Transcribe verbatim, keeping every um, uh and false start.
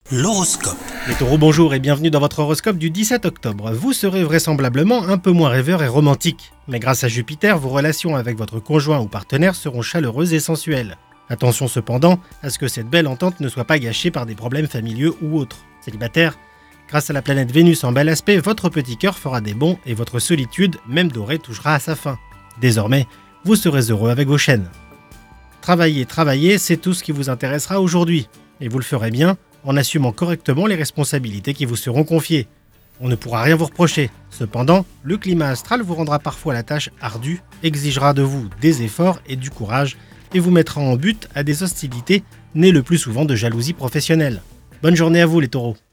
L'horoscope. Les taureaux, bonjour et bienvenue dans votre horoscope du dix-sept octobre. Vous serez vraisemblablement un peu moins rêveur et romantique. Mais grâce à Jupiter, vos relations avec votre conjoint ou partenaire seront chaleureuses et sensuelles. Attention cependant à ce que cette belle entente ne soit pas gâchée par des problèmes familiaux ou autres. Célibataire, grâce à la planète Vénus en bel aspect, votre petit cœur fera des bonds et votre solitude, même dorée, touchera à sa fin. Désormais, vous serez heureux avec vos chaînes. Travailler, travailler, c'est tout ce qui vous intéressera aujourd'hui. Et vous le ferez bien en assumant correctement les responsabilités qui vous seront confiées. On ne pourra rien vous reprocher. Cependant, le climat astral vous rendra parfois la tâche ardue, exigera de vous des efforts et du courage, et vous mettra en but à des hostilités nées le plus souvent de jalousie professionnelle. Bonne journée à vous les taureaux.